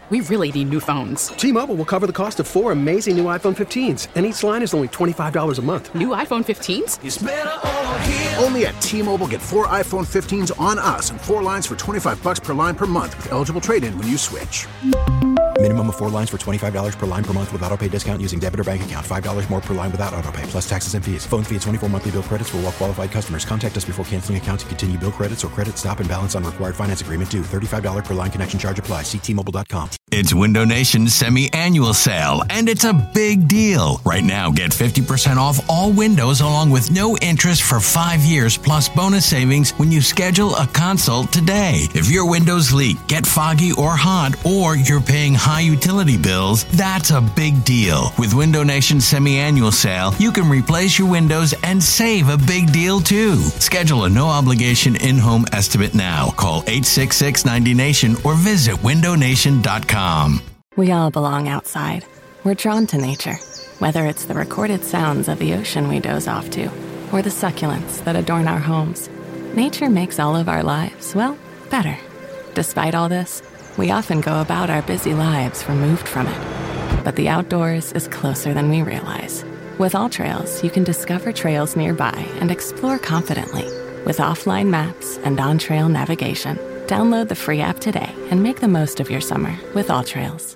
We really need new phones. T-Mobile will cover the cost of 4 amazing new iPhone 15s, and each line is only $25 a month. New iPhone 15s? It's better over here. Only at T-Mobile, get 4 iPhone 15s on us and 4 lines for $25 per line per month with eligible trade-in when you switch. Minimum of 4 lines for $25 per line per month with autopay discount using debit or bank account. $5 more per line without autopay, plus taxes and fees. Phone fee at 24 monthly bill credits for well-qualified customers. Contact us before canceling account to continue bill credits or credit stop and balance on required finance agreement due. $35 per line connection charge applies. See T-Mobile.com. It's Window Nation's semi-annual sale, and it's a big deal. Right now, get 50% off all windows along with no interest for 5 years plus bonus savings when you schedule a consult today. If your windows leak, get foggy or hot, or you're paying high utility bills, that's a big deal. With Window Nation's semi-annual sale, you can replace your windows and save a big deal too. Schedule a no-obligation in-home estimate now. Call 866-90NATION or visit windownation.com. We all belong outside. We're drawn to nature, whether it's the recorded sounds of the ocean we doze off to, or the succulents that adorn our homes. Nature makes all of our lives, well, better. Despite all this, we often go about our busy lives removed from it. But the outdoors is closer than we realize. With AllTrails, you can discover trails nearby and explore confidently. With offline maps and on-trail navigation, download the free app today and make the most of your summer with AllTrails.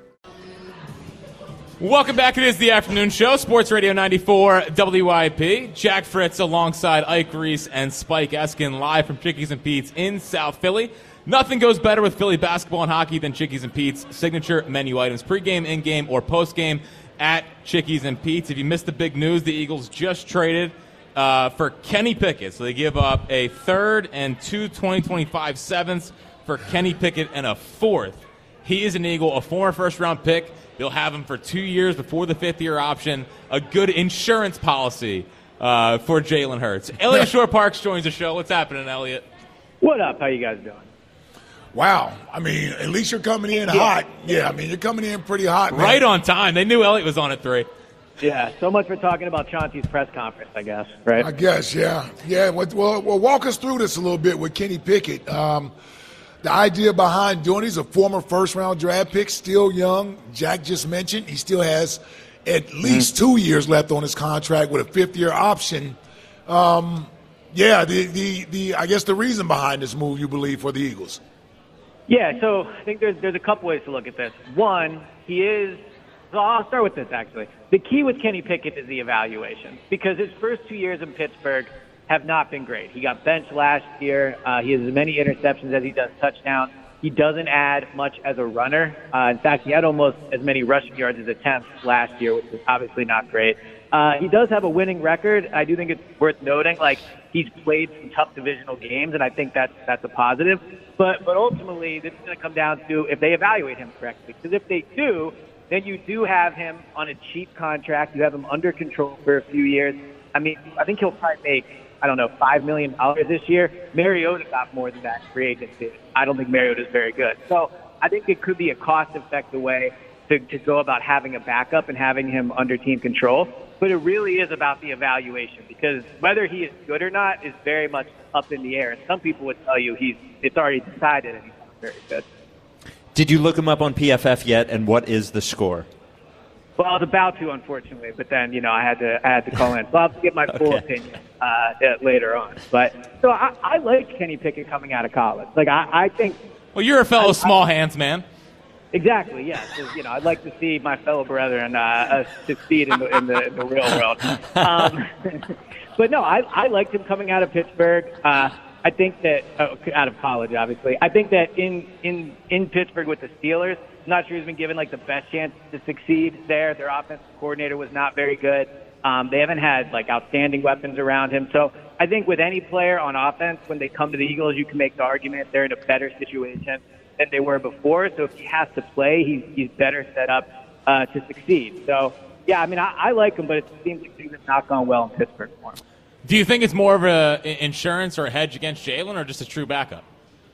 Welcome back. It is the afternoon show, Sports Radio 94 WIP. Jack Fritz alongside Ike Reese and Spike Eskin live from Chickies and Pete's in South Philly. Nothing goes better with Philly basketball and hockey than Chickies and Pete's signature menu items. Pre-game, in-game, or post-game at Chickies and Pete's. If you missed the big news, the Eagles just traded for Kenny Pickett. So they give up a third and 2 2025 sevenths for Kenny Pickett and a fourth. He is an Eagle, a former first-round pick. They'll have him for 2 years before the fifth-year option. A good insurance policy for Jalen Hurts. Elliot Shore-Parks joins the show. What's happening, Elliot? What up? How you guys doing? Wow. I mean, at least you're coming in hot. Yeah, I mean, you're coming in pretty hot, man. Right on time. They knew Elliot was on at 3. Yeah, so much for talking about Chauncey's press conference, I guess, right? I guess, yeah. Yeah, well, walk us through this a little bit with Kenny Pickett. The idea behind doing, he's a former first-round draft pick, still young. Jack just mentioned he still has at least 2 years left on his contract with a fifth-year option. I guess the reason behind this move, you believe, for the Eagles. Yeah, so I think there's a couple ways to look at this. One, so I'll start with this, actually. The key with Kenny Pickett is the evaluation, because his first 2 years in Pittsburgh have not been great. He got benched last year. He has as many interceptions as he does touchdowns. He doesn't add much as a runner. In fact, he had almost as many rushing yards as attempts last year, which is obviously not great. He does have a winning record. I do think it's worth noting, he's played some tough divisional games, and I think that's a positive. But ultimately, this is going to come down to if they evaluate him correctly. Because if they do, then you do have him on a cheap contract. You have him under control for a few years. I mean, I think he'll probably make, $5 million this year. Mariota got more than that in free agency. I don't think Mariota is very good. So I think it could be a cost-effective way to go about having a backup and having him under team control. But it really is about the evaluation, because whether he is good or not is very much up in the air. And some people would tell you it's already decided and he's not very good. Did you look him up on PFF yet, and what is the score? Well, I was about to, unfortunately, but then I had to call in. So I'll have to get my full opinion later on. But so I like Kenny Pickett coming out of college. I think. Well, you're a fellow small hands man. Exactly. Yeah. So, I'd like to see my fellow brethren succeed in the real world. But no, I liked him coming out of Pittsburgh. I think that out of college, obviously. I think that in Pittsburgh with the Steelers, I'm not sure he's been given the best chance to succeed there. Their offensive coordinator was not very good. They haven't had outstanding weapons around him. So I think with any player on offense, when they come to the Eagles, you can make the argument they're in a better situation than they were before. So if he has to play, he's better set up to succeed. So yeah, I mean, I like him, but it seems like things have not gone well in Pittsburgh for him. Do you think it's more of an insurance or a hedge against Jalen, or just a true backup?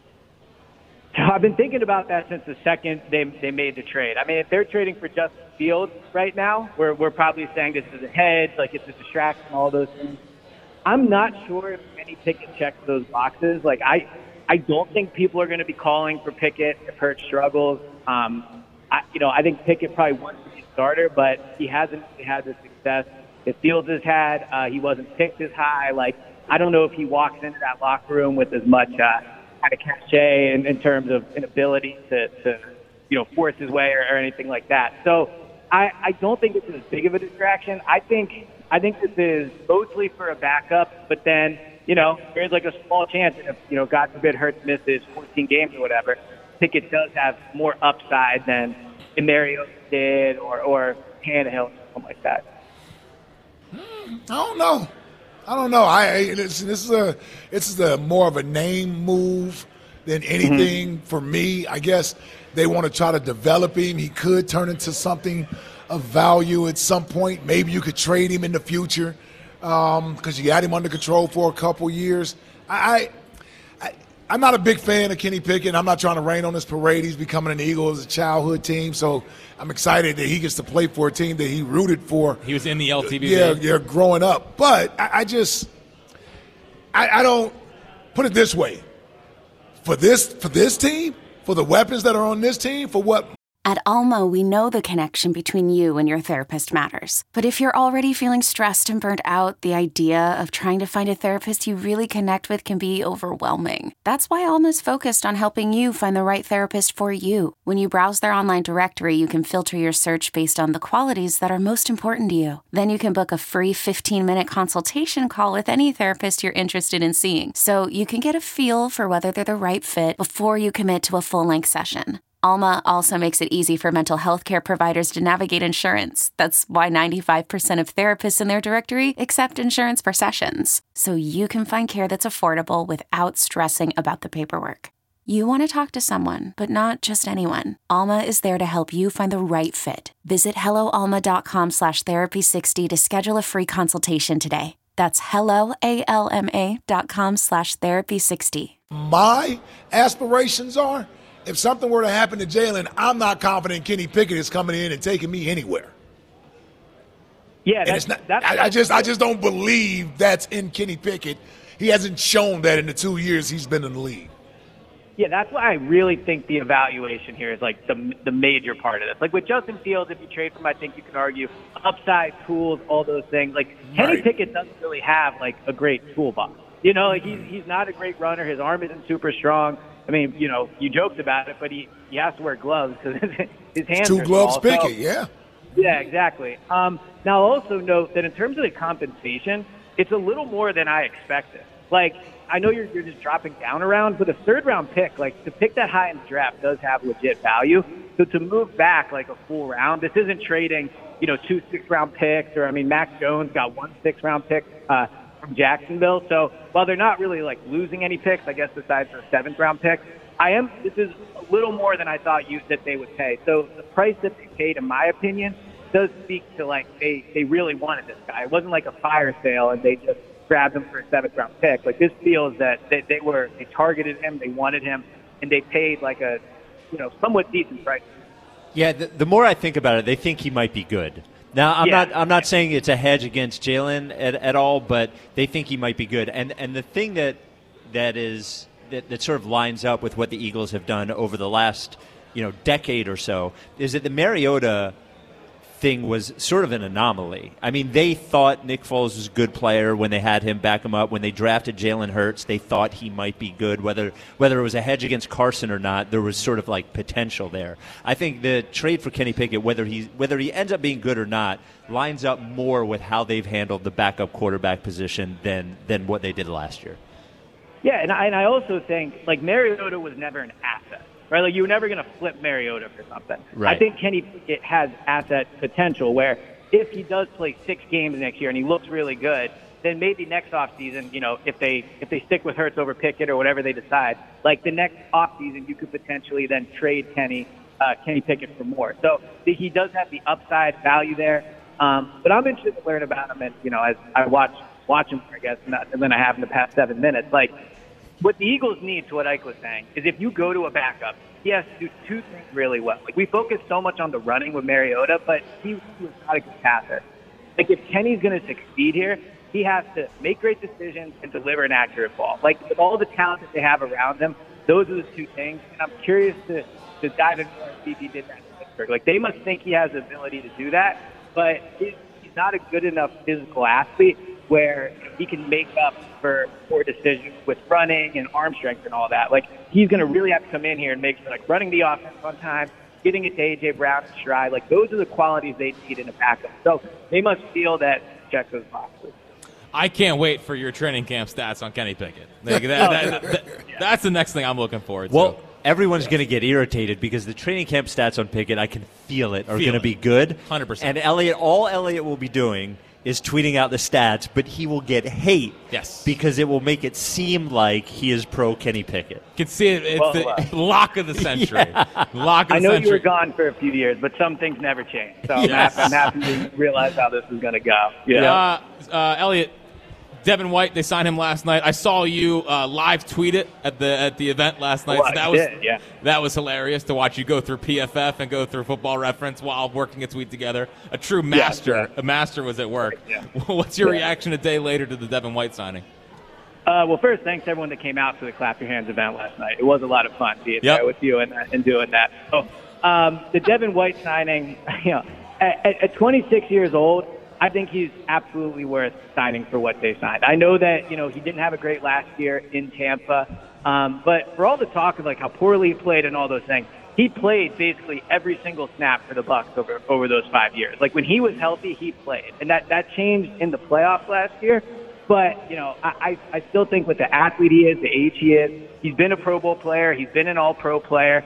I've been thinking about that since the second they made the trade. I mean, if they're trading for Justin Fields right now, we're probably saying this is a hedge, it's a distraction, all those things. I'm not sure if Kenny Pickett checks those boxes. I don't think people are going to be calling for Pickett if Hurts struggles. I think Pickett probably wants to be a starter, but he hasn't had the success that Fields has had. He wasn't picked as high. Like, I don't know if he walks into that locker room with as much kind of cachet in terms of an ability to force his way or anything like that. So I don't think it's as big of a distraction. I think this is mostly for a backup, but then, there's like a small chance that if, God forbid, Hurts misses 14 games or whatever, Pickett does have more upside than Mariota did or Tannehill or something like that. I don't know. This is a more of a name move than anything for me. I guess they want to try to develop him. He could turn into something of value at some point. Maybe you could trade him in the future because you had him under control for a couple years. I'm not a big fan of Kenny Pickett. I'm not trying to rain on his parade. He's becoming an Eagle as a childhood team, so I'm excited that he gets to play for a team that he rooted for. He was in the LTV. Yeah, growing up. But I don't put it this way. For this team, for the weapons that are on this team, for what? At Alma, we know the connection between you and your therapist matters. But if you're already feeling stressed and burnt out, the idea of trying to find a therapist you really connect with can be overwhelming. That's why Alma's focused on helping you find the right therapist for you. When you browse their online directory, you can filter your search based on the qualities that are most important to you. Then you can book a free 15-minute consultation call with any therapist you're interested in seeing, so you can get a feel for whether they're the right fit before you commit to a full-length session. Alma also makes it easy for mental health care providers to navigate insurance. That's why 95% of therapists in their directory accept insurance for sessions, so you can find care that's affordable without stressing about the paperwork. You want to talk to someone, but not just anyone. Alma is there to help you find the right fit. Visit helloalma.com/therapy60 to schedule a free consultation today. That's helloalma.com/therapy60. My aspirations are, if something were to happen to Jalen, I'm not confident Kenny Pickett is coming in and taking me anywhere. Yeah, I just don't believe that's in Kenny Pickett. He hasn't shown that in the 2 years he's been in the league. Yeah, that's why I really think the evaluation here is like the major part of this. Like with Justin Fields, if you trade for him, I think you can argue upside, tools, all those things. Like Kenny Pickett doesn't really have like a great toolbox. Like he's not a great runner. His arm isn't super strong. I mean, you joked about it, but he has to wear gloves because his hands are gloves small. Pickett, yeah. Yeah, exactly. Now, I'll also note that in terms of the compensation, it's a little more than I expected. Like, I know you're just dropping down around, but a third-round pick, like, to pick that high in the draft does have legit value. So to move back, like, a full round, this isn't trading, 2 6-round picks, or, Mac Jones got 1 6-round pick from Jacksonville. So while they're not really like losing any picks, I guess besides the 7th-round pick, this is a little more than I thought that they would pay. So the price that they paid, in my opinion, does speak to like they really wanted this guy. It wasn't like a fire sale and they just grabbed him for a 7th-round pick. Like this feels that they targeted him, they wanted him, and they paid like a somewhat decent price. Yeah, the more I think about it, they think he might be good. Now, I'm not saying it's a hedge against Jalen at all, but they think he might be good. And the thing that sort of lines up with what the Eagles have done over the last decade or so is that the Mariota thing was sort of an anomaly. I mean, they thought Nick Foles was a good player when they had him back him up. When they drafted Jalen Hurts, they thought he might be good. Whether it was a hedge against Carson or not, there was sort of like potential there. I think the trade for Kenny Pickett, whether he ends up being good or not, lines up more with how they've handled the backup quarterback position than what they did last year. Yeah, and I also think like Mariota was never an asset. Right, like you were never going to flip Mariota for something. Right. I think Kenny Pickett has asset potential where if he does play 6 games next year and he looks really good, then maybe next offseason, if they stick with Hurts over Pickett or whatever they decide, like the next offseason you could potentially then trade Kenny Pickett for more. So he does have the upside value there. But I'm interested to learn about him, and as I watch him, I guess, and then I have in the past 7 minutes, like. What the Eagles need, to what Ike was saying, is if you go to a backup, he has to do 2 things really well. Like we focus so much on the running with Mariota, but he was not a good passer. Like if Kenny's going to succeed here, he has to make great decisions and deliver an accurate ball. Like with all the talent that they have around him, those are the 2 things. And I'm curious to dive into more and see if he did that. Pittsburgh. Like, they must think he has the ability to do that, but he's not a good enough physical athlete where he can make up for poor decisions with running and arm strength and all that. Like, he's going to really have to come in here and make sure, like, running the offense on time, getting it to A.J. Brown in stride. Like, those are the qualities they need in a backup. So they must feel that check those boxes. I can't wait for your training camp stats on Kenny Pickett. That's the next thing I'm looking forward to. Well, everyone's going to get irritated because the training camp stats on Pickett, I can feel it, are going to be good. 100%. And all Elliott will be doing is tweeting out the stats, but he will get hate. Yes. Because it will make it seem like he is pro Kenny Pickett. You can see it. It's the lock of the century. Lock of I know the century. you were gone for a few years, but some things never change. So I'm happy to realize how this is going to go. Yeah. Elliot, Devin White, they signed him last night. I saw you live tweet it at the event last night. That was hilarious to watch you go through PFF and go through Football Reference while working a tweet together. A true master. A master was at work. Yeah. What's your reaction a day later to the Devin White signing? Well, first, thanks to everyone that came out for the Clap Your Hands event last night. It was a lot of fun being there with you and doing that. So, the Devin White signing, at 26 years old, I think he's absolutely worth signing for what they signed. I know that, he didn't have a great last year in Tampa, but for all the talk of like how poorly he played and all those things, he played basically every single snap for the Bucs over those 5 years. Like, when he was healthy, he played, and that changed in the playoffs last year. But, I still think with the athlete he is, the age he is, he's been a Pro Bowl player, he's been an All-Pro player.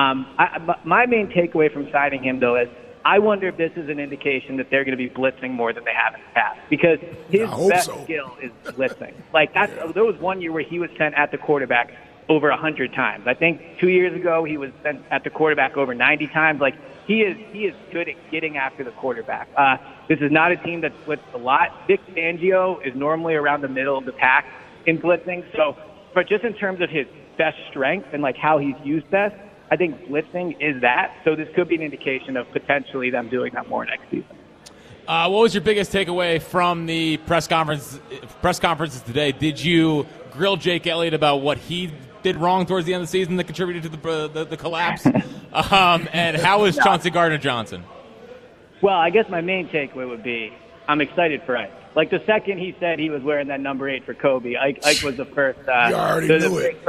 My main takeaway from signing him, though, is I wonder if this is an indication that they're going to be blitzing more than they have in the past, because his best skill is blitzing. Like, there was 1 year where he was sent at the quarterback over 100 times. I think 2 years ago he was sent at the quarterback over 90 times. Like, he is good at getting after the quarterback. This is not a team that blitzes a lot. Vic Fangio is normally around the middle of the pack in blitzing. So, but just in terms of his best strength and like how he's used best, I think blitzing is that. So this could be an indication of potentially them doing that more next season. What was your biggest takeaway from the press conferences today? Did you grill Jake Elliott about what he did wrong towards the end of the season that contributed to the collapse? And how was Chauncey Gardner-Johnson? Well, I guess my main takeaway would be I'm excited for Ike. Like, the second he said he was wearing that number 8 for Kobe, Ike was the first. You already knew it.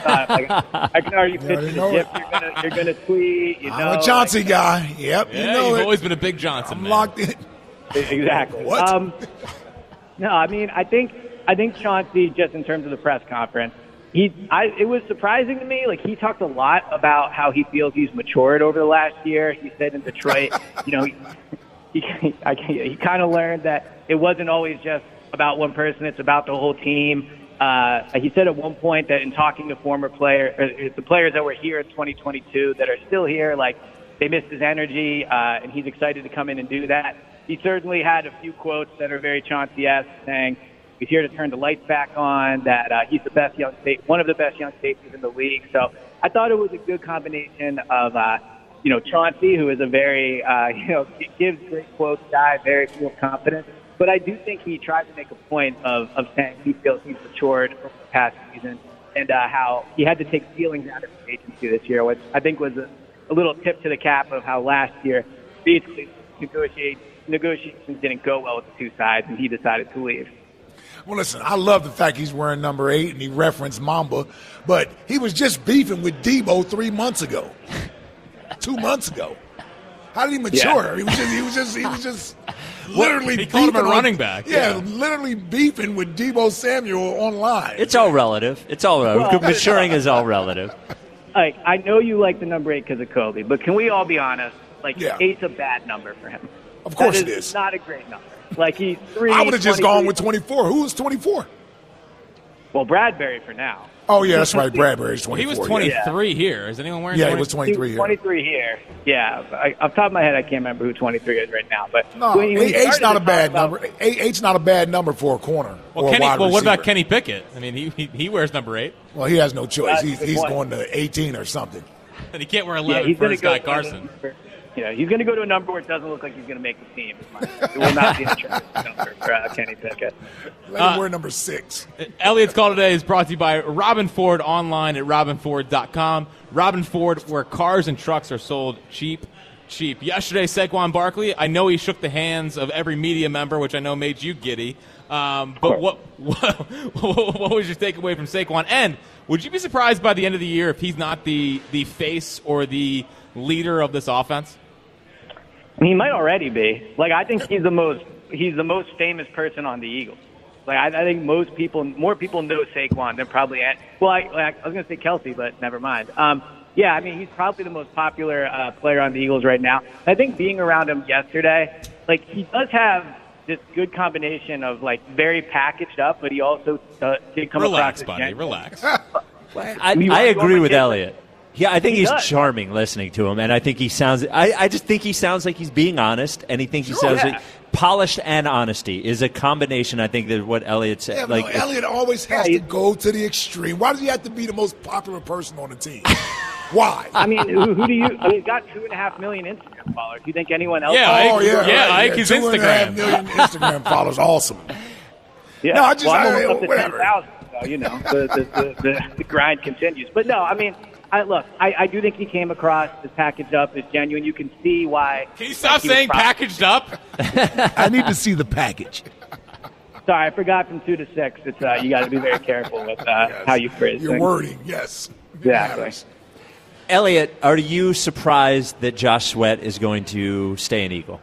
I can already picture the GIF you're gonna tweet. I'm a Chauncey guy. Yep, yeah, you've always been a big Johnson I'm man. locked in. Exactly. What? No, I mean, I think Chauncey, just in terms of the press conference, it was surprising to me. Like, he talked a lot about how he feels he's matured over the last year. He said in Detroit, he kind of learned that it wasn't always just about one person; it's about the whole team. He said at one point that in talking to former players, the players that were here in 2022 that are still here, like, they missed his energy, and he's excited to come in and do that. He certainly had a few quotes that are very Chauncey-esque, saying he's here to turn the lights back on, that he's the best one of the best young safeties in the league. So I thought it was a good combination of, Chauncey, who is a very, gives great quotes guy, very full of confidence. But I do think he tried to make a point of saying he feels he's matured over the past season, and how he had to take feelings out of the agency this year, which I think was a little tip to the cap of how last year basically negotiations didn't go well with the two sides, and he decided to leave. Well, listen, I love the fact he's wearing number 8 and he referenced Mamba, but he was just beefing with Debo 3 months ago, 2 months ago. How did he mature? Yeah. He was just literally he called him a running back. Yeah, literally beefing with Debo Samuel online. It's all relative. Well, maturing is all relative. Like, I know you like the number 8 because of Kobe, but can we all be honest? Like, 8's a bad number for him. Of course it is. It's not a great number. Like, he's 3. I would have just gone with 24. Who was 24? Well, Bradbury for now. Oh, yeah, that's right. Bradbury's 24. He was 23 here. Is anyone wearing 20? Yeah, he was 23 here. 23 here. Yeah. Off the top of my head, I can't remember who 23 is right now. But no, 8's not a bad number. 8's not a bad number for a corner or a wide receiver. What about Kenny Pickett? I mean, he wears number 8. Well, he has no choice. He's going to 18 or something. And he can't wear 11 for his guy Carson. He's going to go to a number where it doesn't look like he's going to make the team. It will not be an attractive number for Kenny Pickett. Let him wear number 6. Elliot's Call today is brought to you by Robin Ford, online at robinford.com. Robin Ford, where cars and trucks are sold cheap. cheap. Yesterday, Saquon Barkley, I know he shook the hands of every media member, which I know made you giddy. But what was your takeaway from Saquon? And would you be surprised by the end of the year if he's not the face or the leader of this offense? He might already be. Like, I think he's the most famous person on the Eagles. Like, I think more people know Saquon than probably. Well, I was going to say Kelsey, but never mind. Yeah, I mean, he's probably the most popular player on the Eagles right now. I think being around him yesterday, like, he does have this good combination of, like, very packaged up, but he also did come relax, across. Relax, buddy. Relax. I agree with Elliot. Yeah, I think he's charming listening to him, and I think he sounds. I just think he sounds like he's being honest, and he thinks he sounds like polished and honesty is a combination. I think that what Elliot said. Yeah, like no, Elliot always has to go to the extreme. Why does he have to be the most popular person on the team? Why? I mean, who do you? I mean, he's got 2.5 million Instagram followers. Do you think anyone else? Ike his Instagram. 2.5 million Instagram followers. Awesome. Yeah. No, I just I'm almost up to whatever. 10,000. So, you know, the grind continues. But no, I mean, I do think he came across as packaged up, as genuine. You can see why. Can you stop saying packaged up? I need to see the package. Sorry, I forgot from 2 to 6. It's you got to be very careful with how you phrase your things. wording. Yes, exactly. Elliot, are you surprised that Josh Sweat is going to stay an Eagle?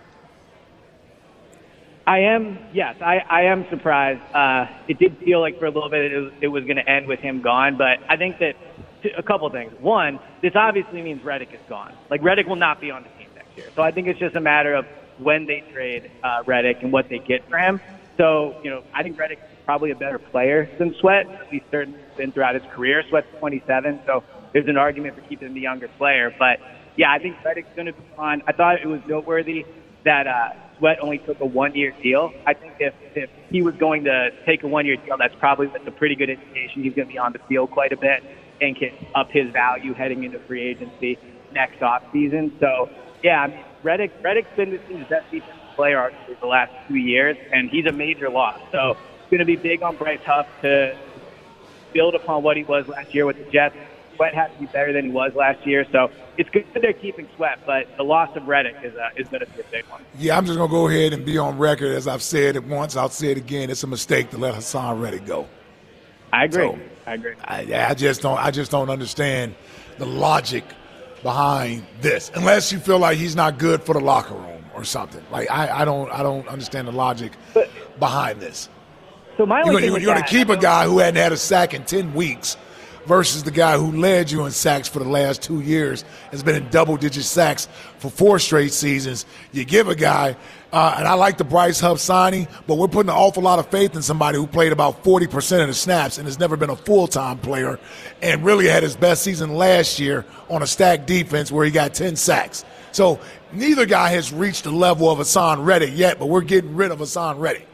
I am. Yes, I am surprised. It did feel like for a little bit it was going to end with him gone, but I think that a couple things. One, this obviously means Reddick is gone. Like, Reddick will not be on the team next year. So I think it's just a matter of when they trade Reddick and what they get for him. So, you know, I think Reddick is probably a better player than Sweat. He's certainly been throughout his career. Sweat's 27, so there's an argument for keeping the younger player. But, yeah, I think Reddick's going to be fine. I thought it was noteworthy that Sweat only took a 1-year deal. I think if he was going to take a 1-year deal, that's probably a pretty good indication he's going to be on the field quite a bit and can up his value heading into free agency next offseason. So, yeah, I mean, Reddick's been this team's best defensive player arguably the last 2 years, and he's a major loss. So it's going to be big on Bryce Huff to build upon what he was last year with the Jets. Sweat has to be better than he was last year. So it's good that they're keeping Sweat, but the loss of Reddick is going to be a big one. Yeah, I'm just going to go ahead and be on record. As I've said it once, I'll say it again. It's a mistake to let Hassan Reddick go. I agree. So, I agree. I just don't understand the logic behind this, unless you feel like he's not good for the locker room or something. Like I don't understand the logic behind this. So my you're going to keep a guy who hadn't had a sack in 10 weeks versus the guy who led you in sacks for the last 2 years, has been in double-digit sacks for 4 straight seasons. You give a guy, and I like the Bryce Huff signing, but we're putting an awful lot of faith in somebody who played about 40% of the snaps and has never been a full-time player and really had his best season last year on a stacked defense where he got 10 sacks. So neither guy has reached the level of Hassan Reddick yet, but we're getting rid of Hassan Reddick.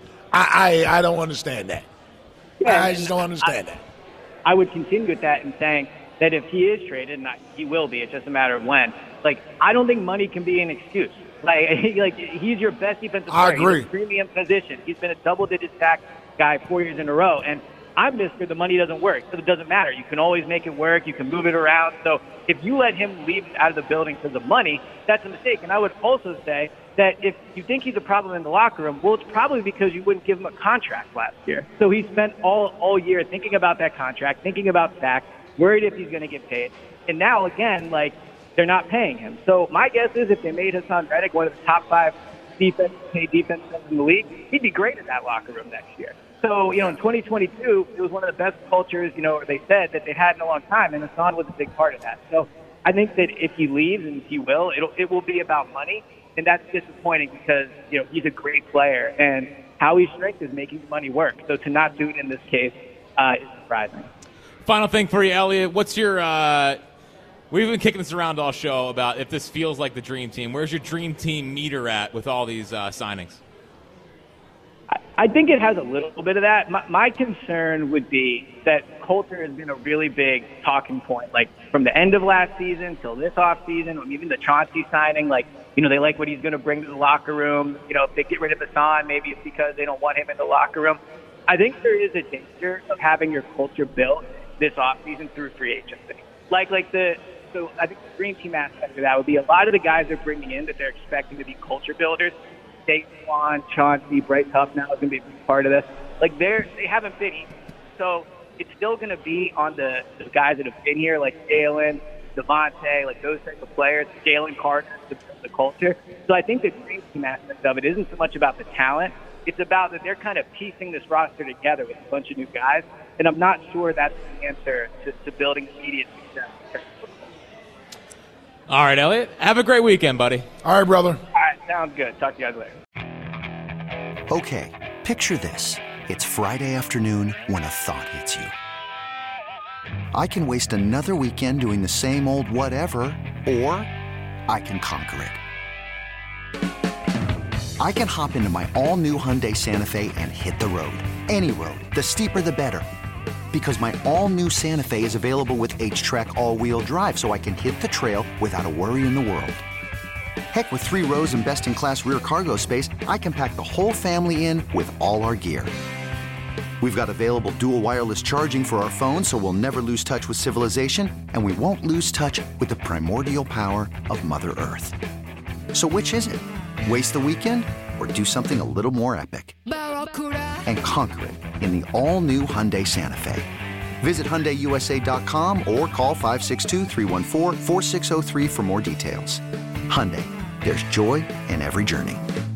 I don't understand that. Yeah, I just don't understand that. I would continue with that in saying that if he is traded, and he will be, it's just a matter of when. Like, I don't think money can be an excuse. Like he's your best defensive player. I agree. He's a premium position. He's been a double-digit sack guy 4 years in a row. And I'm Mr. The money doesn't work, so it doesn't matter. You can always make it work. You can move it around. So if you let him leave out of the building because of money, that's a mistake. And I would also say that if you think he's a problem in the locker room, well, it's probably because you wouldn't give him a contract last year. So he spent all year thinking about that contract, thinking about sacks, worried if he's going to get paid. And now, again, like, they're not paying him. So my guess is if they made Hassan Reddick one of the top 5 paid defenses in the league, he'd be great in that locker room next year. So, you know, in 2022, it was one of the best cultures, you know, they said that they had in a long time, and Hassan was a big part of that. So I think that if he leaves, and he will, it will be about money. And that's disappointing because, you know, he's a great player, and Howie's strength is making the money work. So to not do it in this case is surprising. Final thing for you, Elliot. What's your we've been kicking this around all show about if this feels like the dream team. Where's your dream team meter at with all these signings? I think it has a little bit of that. My concern would be that culture has been a really big talking point, like from the end of last season till this offseason, or even the Chauncey signing. Like, you know, they like what he's going to bring to the locker room. You know, if they get rid of Hassan, maybe it's because they don't want him in the locker room. I think there is a danger of having your culture built this offseason through free agency. Like the so I think the dream team aspect of that would be a lot of the guys they're bringing in that they're expecting to be culture builders. Daquan, Chauncey, Bryce Huff now is going to be a big part of this. Like they haven't been easy. So it's still going to be on the guys that have been here, like Jalen, Devontae, like those types of players, Jalen Carter, the culture. So I think the dream team aspect of it isn't so much about the talent. It's about that they're kind of piecing this roster together with a bunch of new guys. And I'm not sure that's the answer to building immediate success. All right, Elliot. Have a great weekend, buddy. All right, brother. All right, sounds good. Talk to you guys later. Okay, picture this. It's Friday afternoon when a thought hits you. I can waste another weekend doing the same old whatever, or I can conquer it. I can hop into my all-new Hyundai Santa Fe and hit the road. Any road. The steeper, the better. Because my all-new Santa Fe is available with H-Track all-wheel drive, so I can hit the trail without a worry in the world. Heck, with 3 rows and best-in-class rear cargo space, I can pack the whole family in with all our gear. We've got available dual wireless charging for our phones, so we'll never lose touch with civilization, and we won't lose touch with the primordial power of Mother Earth. So which is it? Waste the weekend or do something a little more epic? And conquer it in the all-new Hyundai Santa Fe. Visit HyundaiUSA.com or call 562-314-4603 for more details. Hyundai, there's joy in every journey.